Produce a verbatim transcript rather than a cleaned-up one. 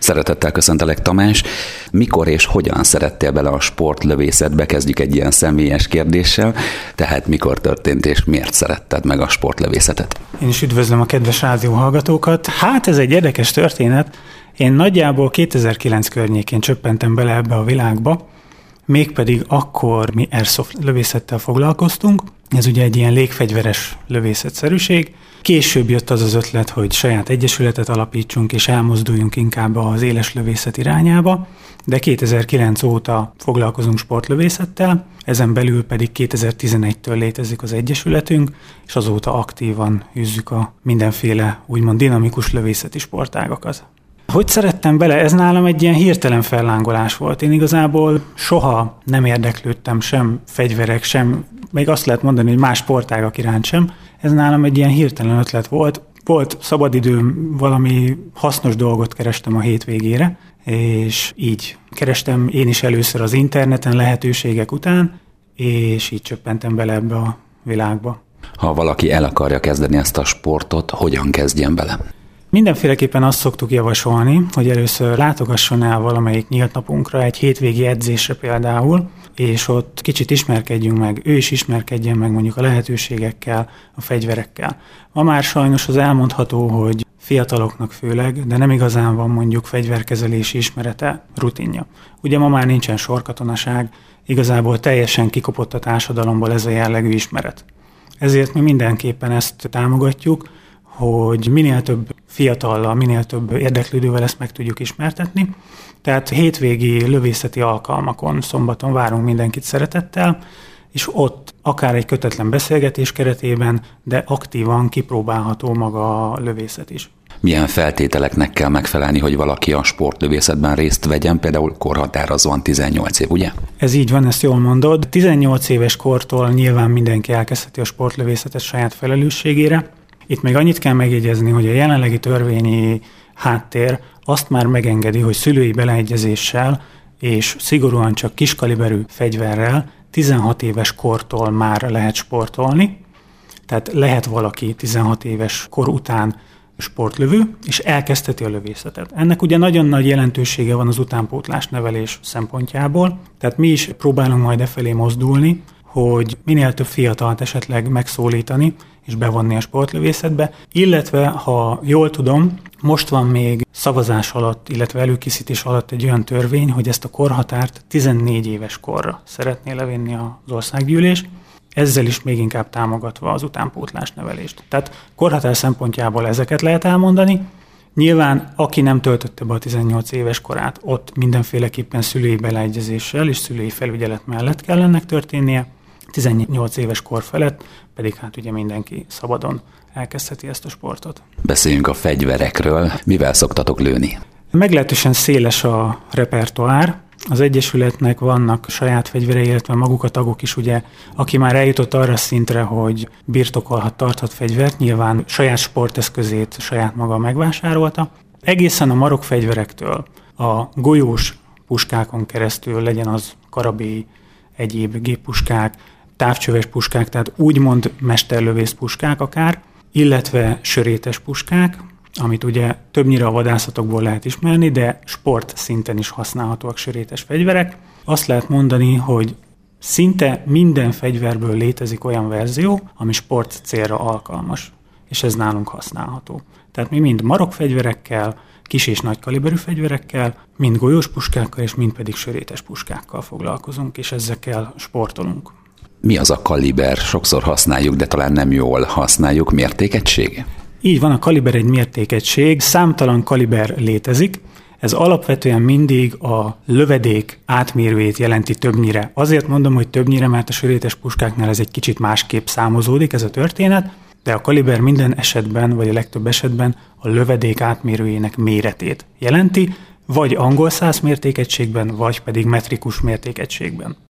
Szeretettel köszöntelek, Tamás. Mikor és hogyan szerettél bele a sportlövészetbe? Kezdjük egy ilyen személyes kérdéssel. Tehát mikor történt és miért szeretted meg a sportlövészetet? Én is üdvözlöm a kedves rádióhallgatókat. Hát ez egy érdekes történet. Én nagyjából kétezer-kilenc környékén csöppentem bele ebbe a világba, mégpedig akkor mi airsoft lövészettel foglalkoztunk. Ez ugye egy ilyen légfegyveres lövészetszerűség. Később jött az az ötlet, hogy saját egyesületet alapítsunk, és elmozduljunk inkább az éles lövészet irányába, de kétezer-kilenc óta foglalkozunk sportlövészettel, ezen belül pedig kétezer-tizenegytől létezik az egyesületünk, és azóta aktívan űzzük a mindenféle úgymond dinamikus lövészeti sportágakat. Hogy szerettem bele? Ez nálam egy ilyen hirtelen fellángolás volt. Én igazából soha nem érdeklődtem sem fegyverek, sem, még azt lehet mondani, hogy más sportágak iránt sem. Ez nálam egy ilyen hirtelen ötlet volt. Volt szabadidőm, valami hasznos dolgot kerestem a hétvégére, és így kerestem én is először az interneten lehetőségek után, és így csöppentem bele ebbe a világba. Ha valaki el akarja kezdeni ezt a sportot, hogyan kezdjen bele? Mindenféleképpen azt szoktuk javasolni, hogy először látogasson el valamelyik nyílt napunkra, egy hétvégi edzésre például, és ott kicsit ismerkedjünk meg, ő is ismerkedjen meg mondjuk a lehetőségekkel, a fegyverekkel. Ma már sajnos az elmondható, hogy fiataloknak főleg, de nem igazán van mondjuk fegyverkezelési ismerete, rutinja. Ugye ma már nincsen sorkatonaság, igazából teljesen kikopott a társadalomból ez a jellegű ismeret. Ezért mi mindenképpen ezt támogatjuk, hogy minél több fiatallal, minél több érdeklődővel ezt meg tudjuk ismertetni. Tehát hétvégi lövészeti alkalmakon, szombaton várunk mindenkit szeretettel, és ott akár egy kötetlen beszélgetés keretében, de aktívan kipróbálható maga a lövészet is. Milyen feltételeknek kell megfelelni, hogy valaki a sportlövészetben részt vegyen, például korhatározóan tizennyolc év, ugye? Ez így van, ezt jól mondod. tizennyolc éves kortól nyilván mindenki elkezdheti a sportlövészetet saját felelősségére. Itt még annyit kell megjegyezni, hogy a jelenlegi törvényi háttér azt már megengedi, hogy szülői beleegyezéssel és szigorúan csak kiskaliberű fegyverrel tizenhat éves kortól már lehet sportolni. Tehát lehet valaki tizenhat éves kor után sportlövő, és elkezdheti a lövészetet. Ennek ugye nagyon nagy jelentősége van az utánpótlás nevelés szempontjából, tehát mi is próbálunk majd e felé mozdulni, hogy minél több fiatalt esetleg megszólítani és bevonni a sportlövészetbe, illetve, ha jól tudom, most van még szavazás alatt, illetve előkészítés alatt egy olyan törvény, hogy ezt a korhatárt tizennégy éves korra szeretné levinni az országgyűlés, ezzel is még inkább támogatva az utánpótlás nevelést. Tehát korhatár szempontjából ezeket lehet elmondani. Nyilván, aki nem töltötte be a tizennyolc éves korát, ott mindenféleképpen szülői beleegyezéssel és szülői felügyelet mellett kell ennek történnie, tizennyolc éves kor felett pedig hát ugye mindenki szabadon elkezdheti ezt a sportot. Beszéljünk a fegyverekről. Mivel szoktatok lőni? Meglehetősen széles a repertoár. Az egyesületnek vannak saját fegyverei, illetve maguk a tagok is, ugye, aki már eljutott arra a szintre, hogy birtokolhat, tarthat fegyvert, nyilván saját sporteszközét saját maga megvásárolta. Egészen a marokfegyverektől a golyós puskákon keresztül, legyen az karabély, egyéb géppuskák, távcsöves puskák, tehát úgymond mesterlövész puskák akár, illetve sörétes puskák, amit ugye többnyire a vadászatokból lehet ismerni, de sport szinten is használhatóak sörétes fegyverek. Azt lehet mondani, hogy szinte minden fegyverből létezik olyan verzió, ami sport célra alkalmas, és ez nálunk használható. Tehát mi mind marokfegyverekkel, kis és nagy kaliberű fegyverekkel, mind golyós puskákkal, és mind pedig sörétes puskákkal foglalkozunk, és ezekkel sportolunk. Mi az a kaliber? Sokszor használjuk, de talán nem jól használjuk. Mértékegység? Így van, a kaliber egy mértékegység, számtalan kaliber létezik. Ez alapvetően mindig a lövedék átmérőjét jelenti többnyire. Azért mondom, hogy többnyire, mert a sörétes puskáknál ez egy kicsit másképp számozódik ez a történet, de a kaliber minden esetben, vagy a legtöbb esetben a lövedék átmérőjének méretét jelenti, vagy angol száz mértékegységben, vagy pedig metrikus mértékegységben.